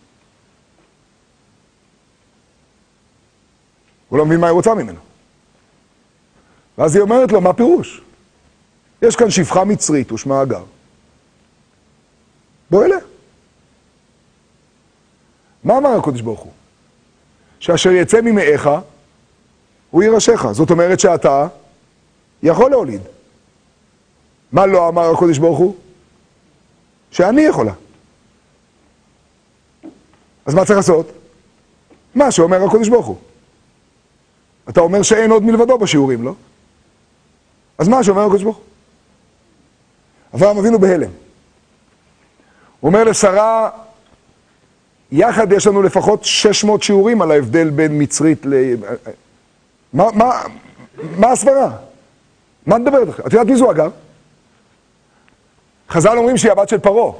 הוא לא מבין מה היא רוצה ממנו. ואז היא אומרת לו, מה פירוש? יש כאן שפחה מצרית, ושמה הגר. בוא אליה. מה אמר הקדוש ברוך הוא? שאשר יצא ממאיך, הוא יירשך. זאת אומרת שאתה יכול להוליד. מה לא אמר הקדוש ברוך הוא? שאני יכולה. אז מה צריך לעשות? מה שאומר הקדוש ברוך הוא. אתה אומר שאין עוד מלבדו בשיעורים, לא? אז מה שאומר הקדוש ברוך הוא? אברהם אבינו בהלם. הוא אומר לשרה, יחד יש לנו לפחות 600 שיעורים על ההבדל בין מצרית ל... מה הסברה? מה את מדברת לכם? את יודעת מי זו אגב? חז"ל אומרים שהיא הבת של פרעה.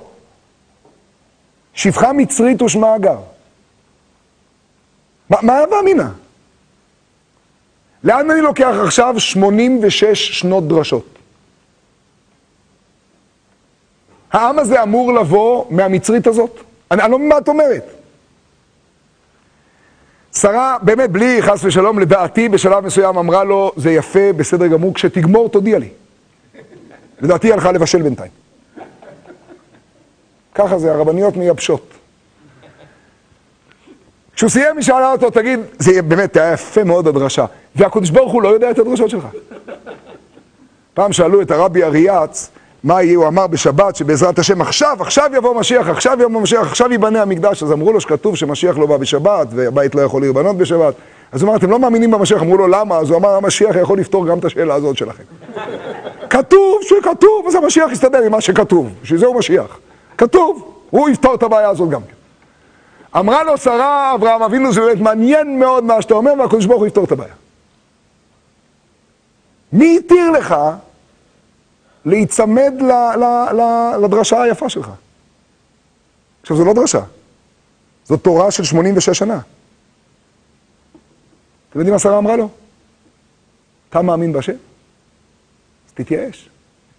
שפחה מצרית ושמה הגר. מה מאמינה? לאן אני לוקח עכשיו 86 שנות דרשות? העם הזה אמור לבוא מהמצרית הזאת? אני לא מבין מה את אומרת. שרה, באמת בלי חס ושלום, לדעתי בשלב מסוים אמרה לו, זה יפה, בסדר גמור, כשתגמור תודיע לי. לדעתי הלכה לבשל בינתיים. ככה זה, הרבניות מייבשות. כשהוא סיים, היא שאלה אותו, תגיד, זה באמת היה יפה מאוד הדרשה. והקדוש ברוך הוא לא יודע את הדרשות שלך. פעם שאלו את הרבי אריאץ, מה יהיה? הוא אמר בשבת שבעזרת השם עכשיו יבוא משיח, עכשיו ייבנה המקדש. אז אמרו לו שכתוב שמשיח לא בא בשבת, והבית לא יכול להיבנות בשבת. אז הוא אמר, אתם לא מאמינים במשיח? אמרו לו, למה? אז הוא אמר, המשיח יכול לפתור גם את השאלה הזאת שלכם. כתוב, אז המשיח יסתדר עם מה שכתוב, שזהו משיח. כתוב, הוא יפתור את הבעיה הזאת גם כן. אמרה לו שרה, אברהם אבינו, זה באמת מעניין מאוד מה שאתה אומר, והקדוש ברוך הוא יפתור את הבעיה. מי יתיר לך להיצמד לדרשה היפה שלך? עכשיו, זו לא דרשה. זו תורה של 86 שנה. אתם יודעים מה שרה אמרה לו? אתה מאמין בהשם? אז תתייאש.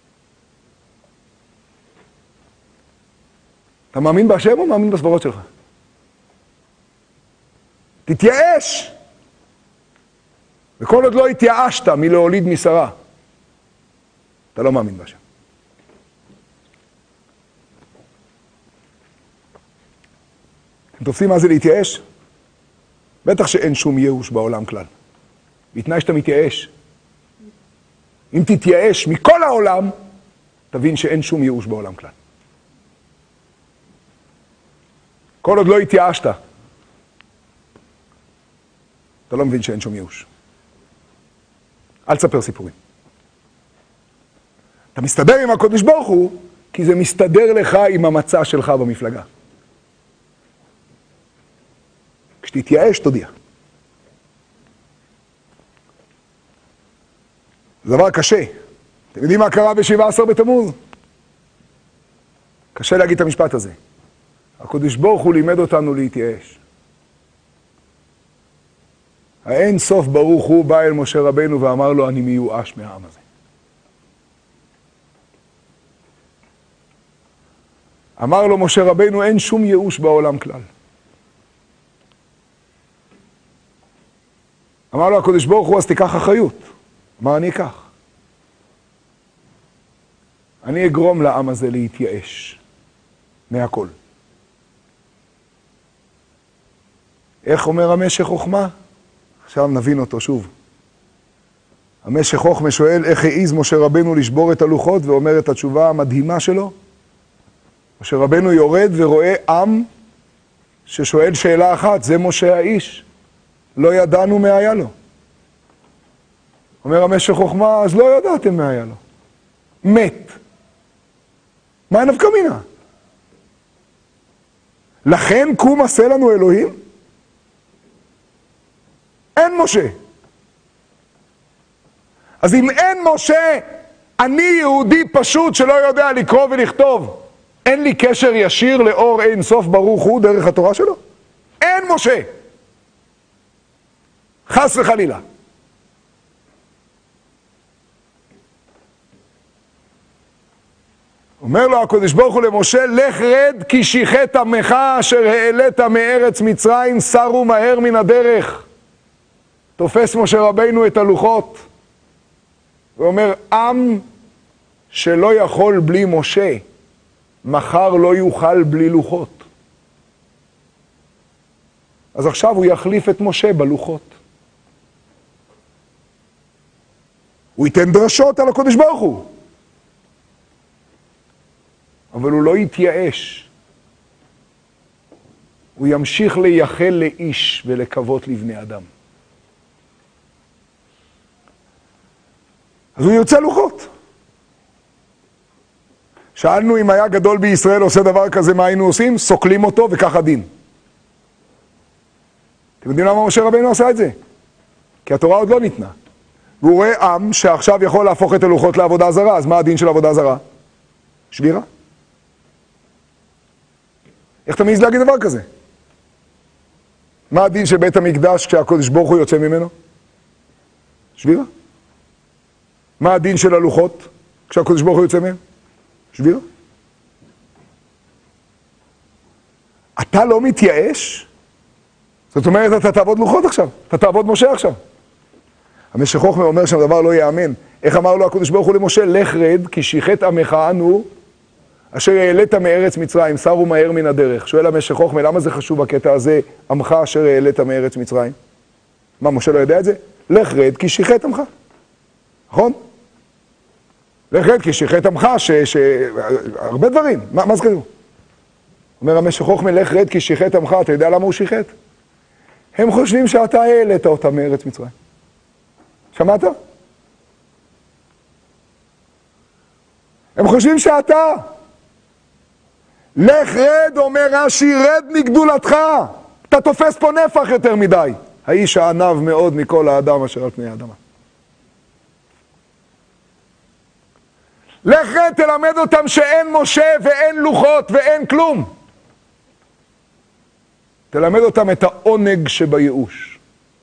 אתה מאמין בהשם או מאמין בסברות שלך? תתייאש! וכל עוד לא התייאשת מלהוליד משרה, אתה לא מאמין בהשם. אתם תופסים מה זה להתייאש? בטח שאין שום ייאוש בעולם כלל. בתנאי שאתה מתייאש. אם תתייאש מכל העולם, תבין שאין שום ייאוש בעולם כלל. כל עוד לא התייאשת, אתה לא מבין שאין שום ייאוש. אל תספר סיפורים. אתה מסתדר עם הקדוש ברוך הוא, כי זה מסתדר לך עם המצע שלך במפלגה. כשתתייאש, תודיע. זה דבר קשה. אתם יודעים מה קרה ב-17 בתמוז? קשה להגיד את המשפט הזה. הקדוש ברוך הוא לימד אותנו להתייאש. האין סוף ברוך הוא בא אל משה רבנו ואמר לו, אני מיואש מהעם הזה. אמר לו משה רבנו, אין שום ייאוש בעולם כלל. אמר לו הקדוש ברוך הוא, אז תיקח אחריות. אמר, אני אקח. אני אגרום לעם הזה להתייאש מהכל. איך אומר המשך חוכמה? עכשיו נבין אותו שוב. המשך חוכמה שואל איך העיז משה רבנו לשבור את הלוחות, ואומר את התשובה המדהימה שלו. משה רבנו יורד ורואה עם ששואל שאלה אחת, זה משה האיש. לא ידענו מה היה לו. אומר המשך חוכמה, אז לא ידעתם מה היה לו. מת. מה נפקא מינה? לכן קום עשה לנו אלוהים? אין משה. אז אם אין משה, אני יהודי פשוט שלא יודע לקרוא ולכתוב. אין לי קשר ישיר לאור אין סוף ברוך הוא דרך התורה שלו? אין משה. חס וחלילה. אומר לו הקדוש ברוך הוא למשה, לך רד כי שיחת עמך אשר העלית מארץ מצרים, סרו מהר מן הדרך. תופס משה רבינו את הלוחות ואומר, עם שלא יכול בלי משה, מחר לא יוכל בלי לוחות. אז עכשיו הוא יחליף את משה בלוחות. הוא ייתן דרשות על הקדוש ברוך הוא. אבל הוא לא יתייאש. הוא ימשיך לייחל לאיש ולקוות לבני אדם. אז הוא יוצא לוחות. שאלנו אם היה גדול בישראל עושה דבר כזה, מה היינו עושים? סוקלים אותו וככה דין. אתם יודעים למה משה רבינו עשה את זה? כי התורה עוד לא ניתנה. והוא רואה עם שעכשיו יכול להפוך את הלוחות לעבודה זרה, אז מה הדין של עבודה זרה? שבירה. איך אתה מעז להגיד דבר כזה? מה הדין של בית המקדש כשהקדוש ברוך הוא יוצא ממנו? שבירה. מה הדין של הלוחות כשהקדוש ברוך הוא יוצא מהם? שבירה. אתה לא מתייאש? זאת אומרת, אתה תעבוד לוחות עכשיו, אתה תעבוד משה עכשיו. המשך חוכמה אומר שם דבר לא יאמן. איך אמר לו הקדוש ברוך הוא למשה? לך רד כי שיחת עמך אנו אשר העלית מארץ מצרים, סרו מהר מן הדרך. שואל המשך חוכמה, למה זה חשוב הקטע הזה, עמך אשר העלית מארץ מצרים? מה, משה לא יודע את זה? לך רד כי שיחת עמך. נכון? לך רד כי שיחת עמך, הרבה דברים. מה זה כתוב? אומר המשך חוכמה, לך רד כי שיחת עמך, אתה יודע למה הוא שיחת? הם חושבים שאתה העלית אותם מארץ מצרים. שמעת? הם חושבים שאתה. לך רד, אומר רש"י, רד מגדולתך. אתה תופס פה נפח יותר מדי. האיש הענב מאוד מכל האדם אשר על פני האדמה. לך רד, תלמד אותם שאין משה ואין לוחות ואין כלום. תלמד אותם את העונג שבייאוש.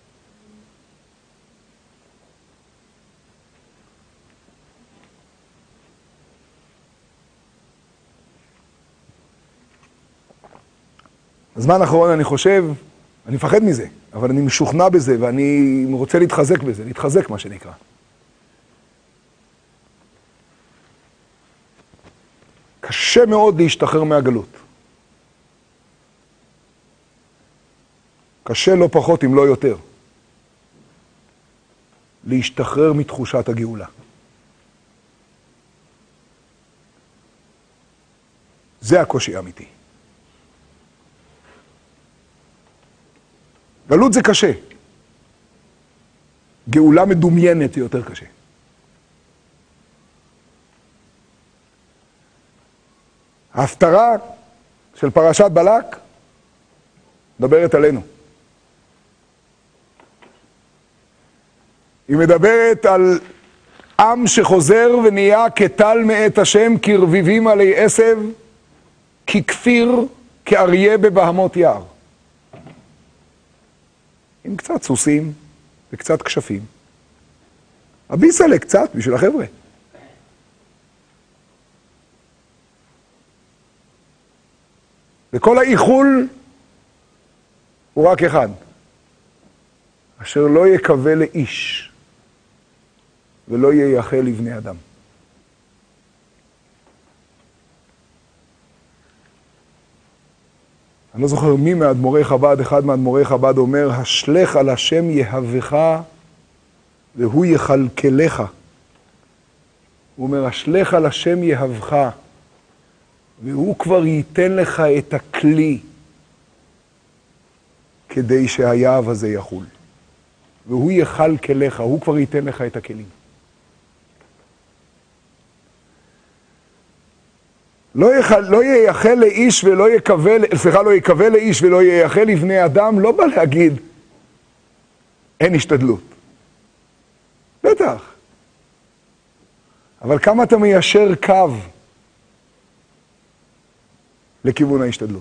בזמן האחרון אני חושב, אני מפחד מזה, אבל אני משוכנע בזה ואני רוצה להתחזק בזה, להתחזק מה שנקרא. קשה מאוד להשתחרר מהגלות. קשה לא פחות אם לא יותר. להשתחרר מתחושת הגאולה. זה הקושי האמיתי. גלות זה קשה. גאולה מדומיינת היא יותר קשה. ההפטרה של פרשת בלק מדברת עלינו. היא מדברת על עם שחוזר ונהיה כטל מאת השם, כרביבים עלי עשב, ככפיר, כאריה בבהמות יער. עם קצת סוסים וקצת כשפים. הביסלה קצת בשביל החבר'ה. וכל האיחול הוא רק אחד. אשר לא יקווה לאיש ולא ייחל לבני אדם. אני לא זוכר מי מאדמו"רי חב"ד, אחד מאדמו"רי חב"ד אומר, השלך על השם יהבך והוא יכלכלך. הוא אומר, השלך על השם יהבך והוא כבר ייתן לך את הכלי כדי שהיהב הזה יחול. והוא יכלכלך, הוא כבר ייתן לך את הכלים. לא ייחל לאיש ולא יקווה, סליחה, לא יקווה לאיש ולא ייחל לבני אדם, לא בא להגיד, אין השתדלות. בטח. אבל כמה אתה מיישר קו לכיוון ההשתדלות?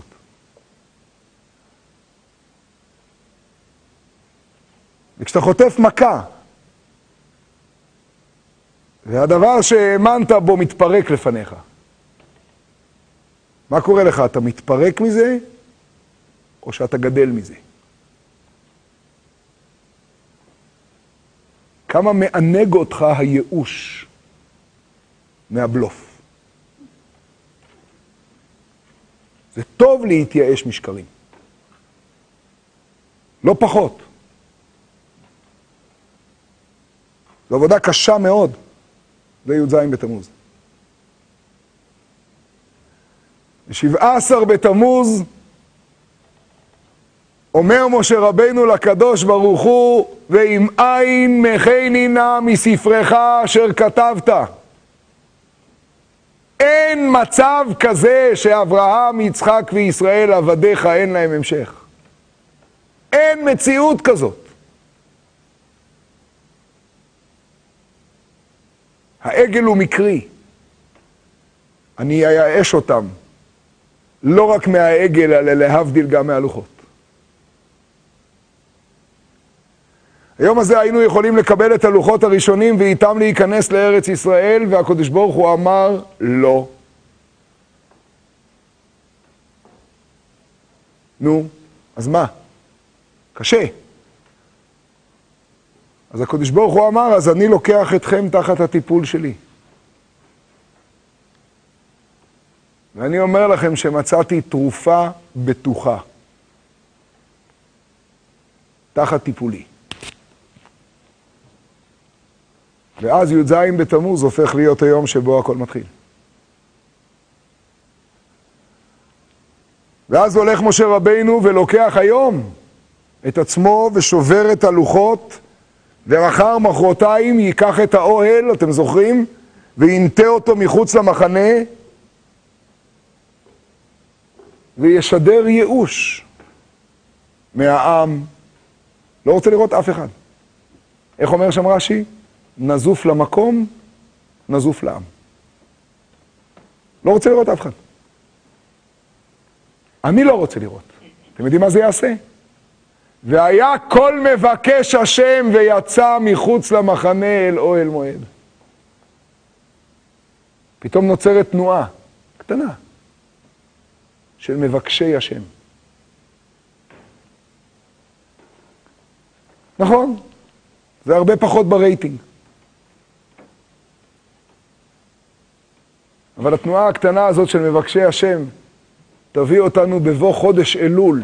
וכשאתה חוטף מכה, והדבר שהאמנת בו מתפרק לפניך, מה קורה לך? אתה מתפרק מזה, או שאתה גדל מזה? כמה מענג אותך הייאוש מהבלוף? זה טוב להתייאש משקרים. לא פחות. זו עבודה קשה מאוד. זה י"ז בתמוז. ב-17 בתמוז אומר משה רבינו לקדוש ברוך הוא, ואם אין מחני נא מספרך אשר כתבת. אין מצב כזה שאברהם, יצחק וישראל עבדיך אין להם המשך. אין מציאות כזאת. העגל הוא מקרי. אני אייאש אותם. לא רק מהעגל, אלא להבדיל גם מהלוחות. היום הזה היינו יכולים לקבל את הלוחות הראשונים ואיתם להיכנס לארץ ישראל, והקדוש ברוך הוא אמר לא. נו, אז מה? קשה. אז הקדוש ברוך הוא אמר, אז אני לוקח אתכם תחת הטיפול שלי. ואני אומר לכם שמצאתי תרופה בטוחה. תחת טיפולי. ואז י"ז בתמוז הופך להיות היום שבו הכל מתחיל. ואז הולך משה רבינו ולוקח היום את עצמו ושובר את הלוחות, ומחר מחרתיים ייקח את האוהל, אתם זוכרים? וינטה אותו מחוץ למחנה, וישדר ייאוש מהעם. לא רוצה לראות אף אחד. איך אומר שם רש"י? נזוף למקום, נזוף לעם. לא רוצה לראות אף אחד. אני לא רוצה לראות. אתם יודעים מה זה יעשה? והיה כל מבקש השם ויצא מחוץ למחנה אל אוהל מועד. פתאום נוצרת תנועה קטנה של מבקשי השם. נכון, זה הרבה פחות ברייטינג. אבל התנועה הקטנה הזאת של מבקשי השם תביא אותנו בבוא חודש אלול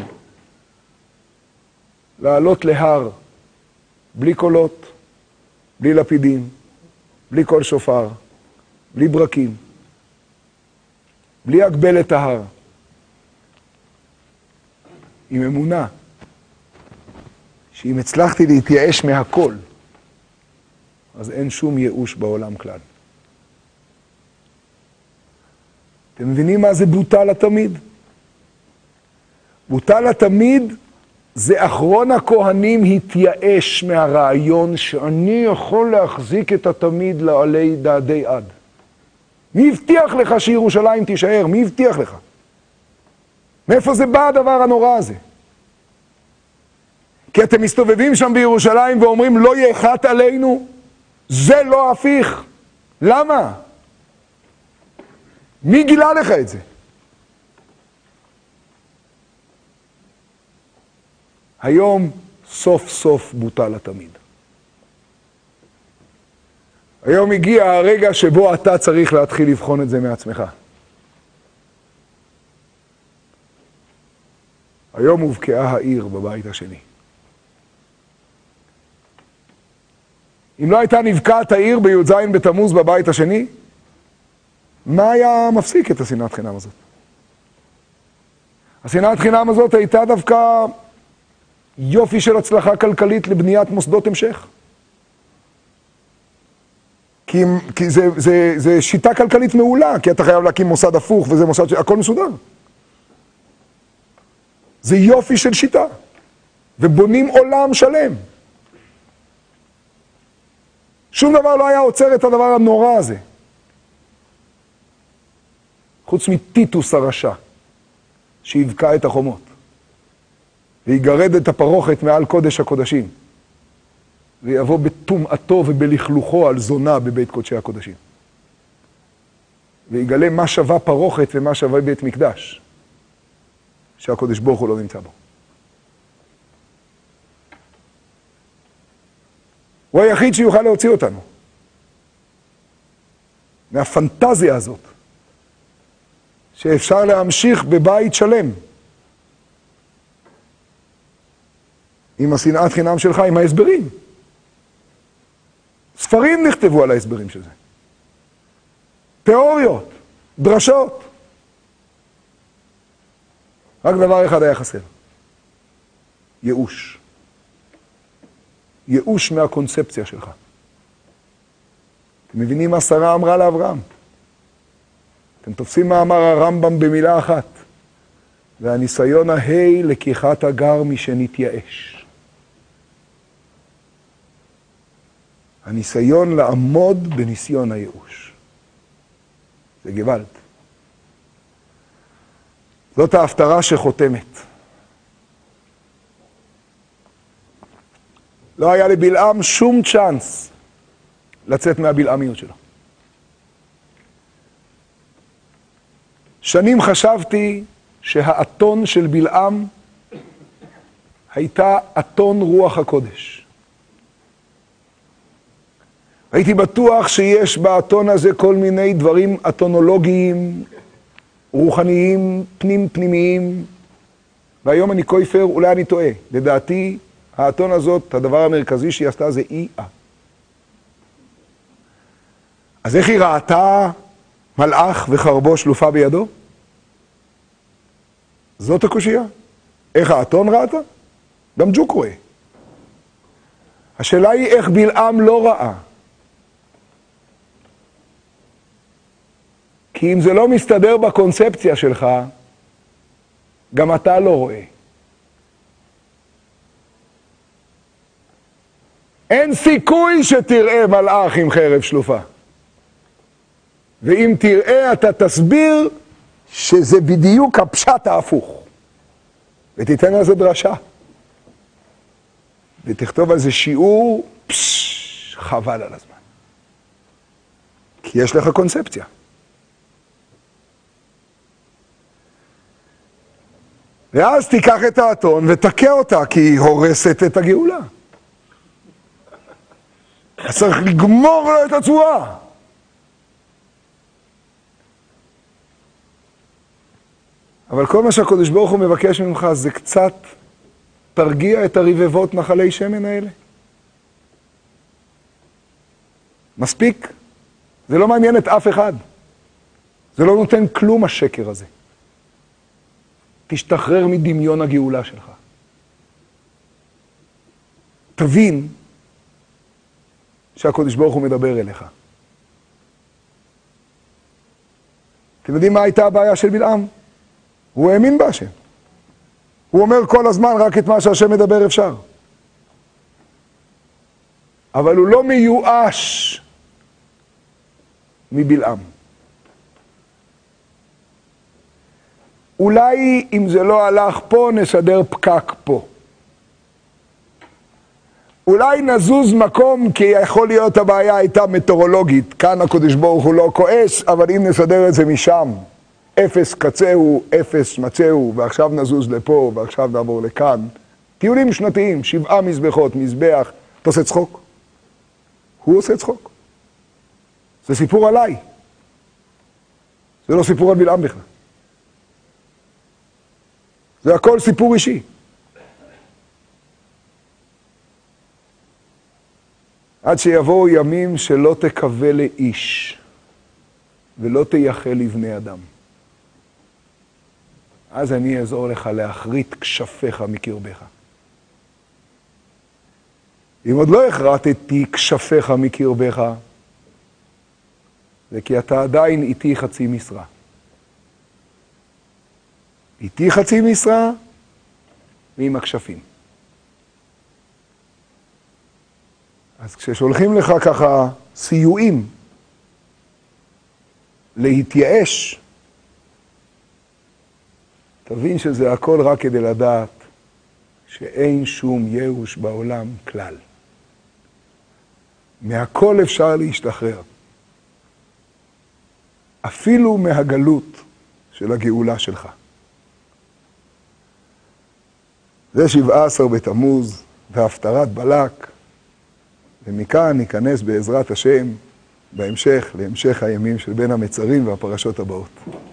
לעלות להר, בלי קולות, בלי לפידים, בלי קול שופר, בלי ברקים, בלי הגבלת ההר, עם אמונה שאם הצלחתי להתייאש מהכל, אז אין שום ייאוש בעולם כלל. אתם מבינים מה זה בוטל התמיד? בוטל התמיד זה אחרון הכהנים התייאש מהרעיון שאני יכול להחזיק את התמיד לעלי דעדי עד. מי הבטיח לך שירושלים תישאר? מי הבטיח לך? מאיפה זה בא הדבר הנורא הזה? כי אתם מסתובבים שם בירושלים ואומרים לא יחת עלינו? זה לא הפיך. למה? מי גילה לך את זה? היום סוף סוף בוטל התמיד. היום הגיע הרגע שבו אתה צריך להתחיל לבחון את זה מעצמך. היום הובקעה העיר בבית השני. אם לא הייתה נבקעת העיר בי"ז בתמוז בבית השני, מה היה מפסיק את השנאת חינם הזאת? השנאת חינם הזאת הייתה דווקא יופי של הצלחה כלכלית לבניית מוסדות המשך. כי זה שיטה כלכלית מעולה, כי אתה חייב להקים מוסד הפוך וזה מוסד, הכל מסודר. זה יופי של שיטה, ובונים עולם שלם. שום דבר לא היה עוצר את הדבר הנורא הזה. חוץ מטיטוס הרשע, שהבקע את החומות, ויגרד את הפרוכת מעל קודש הקודשים, ויבוא בטומאתו ובלכלוכו על זונה בבית קודשי הקודשים. ויגלה מה שווה פרוכת ומה שווה בית מקדש, שהקודש ברוך הוא לא נמצא בו. הוא היחיד שיוכל להוציא אותנו מהפנטזיה הזאת, שאפשר להמשיך בבית שלם עם השנאת חינם שלך, עם ההסברים. ספרים נכתבו על ההסברים של זה. תיאוריות, דרשות. רק דבר אחד היה חסר. ייאוש. ייאוש מהקונספציה שלך. אתם מבינים מה שרה אמרה לאברהם? אתם תופסים מה אמר הרמב"ם במילה אחת. והניסיון ההי לקיחת הגר משנתייאש. הניסיון לעמוד בניסיון הייאוש. זה גוואלד. זאת ההפטרה שחותמת. לא היה לבלעם שום צ'אנס לצאת מהבלעמיות שלו. שנים חשבתי שהאתון של בלעם הייתה אתון רוח הקודש. הייתי בטוח שיש באתון הזה כל מיני דברים אתונולוגיים, רוחניים, פנימיים, והיום אני כופר, אולי אני טועה. לדעתי, האתון הזאת, הדבר המרכזי שהיא עשתה זה אי-אה. אז איך היא ראתה מלאך וחרבו שלופה בידו? זאת הקושייה. איך האתון ראתה? גם ג'וק רואה. השאלה היא איך בלעם לא ראה. כי אם זה לא מסתדר בקונספציה שלך, גם אתה לא רואה. אין סיכוי שתראה מלאך עם חרב שלופה. ואם תראה, אתה תסביר שזה בדיוק הפשט ההפוך. ותיתן על זה דרשה. ותכתוב על זה שיעור, חבל על הזמן. כי יש לך קונספציה. ואז תיקח את האתון ותקע אותה, כי היא הורסת את הגאולה. אז צריך לגמור לו את הצורה. אבל כל מה שהקדוש ברוך הוא מבקש ממך זה קצת תרגיע את הרבבות נחלי שמן האלה. מספיק? זה לא מעניין את אף אחד. זה לא נותן כלום השקר הזה. תשתחרר מדמיון הגאולה שלך. תבין שהקדוש ברוך הוא מדבר אליך. אתם יודעים מה הייתה הבעיה של בלעם? הוא האמין בהשם. הוא אומר כל הזמן רק את מה שהשם מדבר אפשר. אבל הוא לא מיואש מבלעם. אולי אם זה לא הלך פה, נסדר פקק פה. אולי נזוז מקום, כי יכול להיות הבעיה הייתה מטאורולוגית. כאן הקדוש ברוך הוא לא כועס, אבל אם נסדר את זה משם, אפס קצהו, אפס מצהו, ועכשיו נזוז לפה, ועכשיו נעבור לכאן. טיולים שנתיים, 7 מזבחות, מזבח. אתה עושה צחוק? הוא עושה צחוק. זה סיפור עליי. זה לא סיפור על בלעם בכלל. זה הכל סיפור אישי. עד שיבואו ימים שלא תקווה לאיש, ולא תייחל לבני אדם. אז אני אעזור לך להחריט כשפיך מקרבך. אם עוד לא החרטתי כשפיך מקרבך, זה כי אתה עדיין איתי חצי משרה. איתי חצי משרה ועם הכשפים. אז כששולחים לך ככה סיועים להתייאש, תבין שזה הכל רק כדי לדעת שאין שום ייאוש בעולם כלל. מהכל אפשר להשתחרר. אפילו מהגלות של הגאולה שלך. זה 17 בתמוז והפטרת בלק, ומכאן ניכנס בעזרת השם בהמשך, להמשך הימים של בין המצרים והפרשות הבאות.